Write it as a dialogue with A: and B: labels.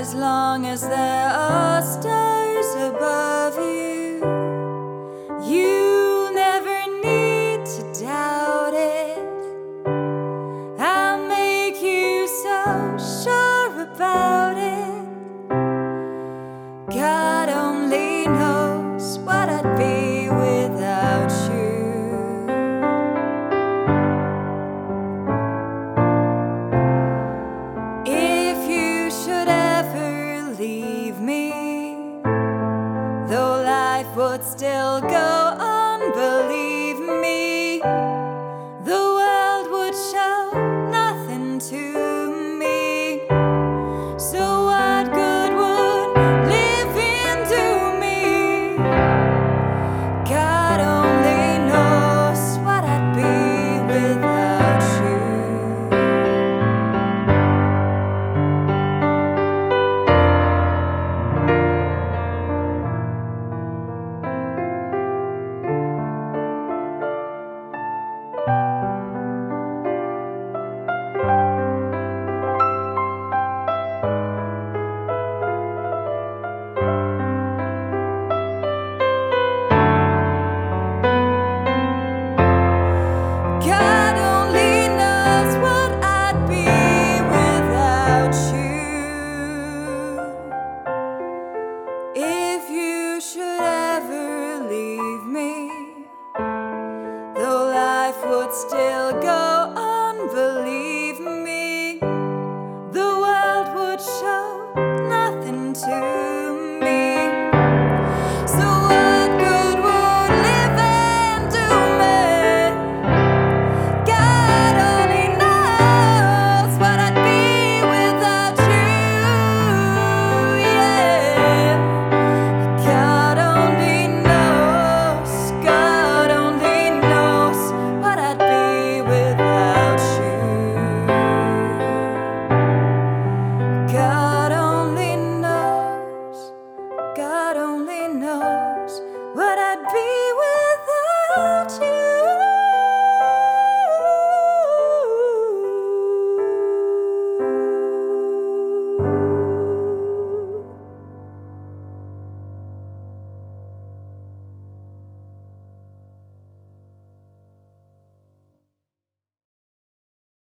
A: as long as there are stars above you, you'll never need to doubt it. I'll make you so sure about it. God only knows what I'd be without you. If you should ever leave me, though life would still go